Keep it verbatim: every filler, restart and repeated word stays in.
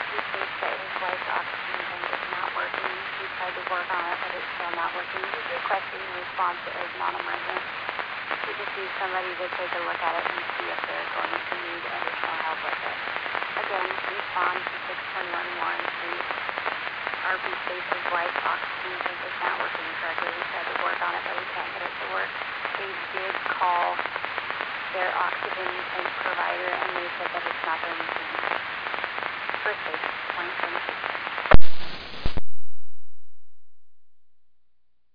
He states that his wife's oxygen tank is not working. He tried to work on it, but it's still not working. He's requesting a response as non-emergent. He just needs somebody to take a look at it and see if they're going to need additional help with it. Again, respond to six twenty-one Warren Street. R P states his wife's oxygen tank is not working correctly. He tried to work on it, but he can't get it to work. They did call their oxygen tank provider, and they said that it's not their machine. First aid, point seven six.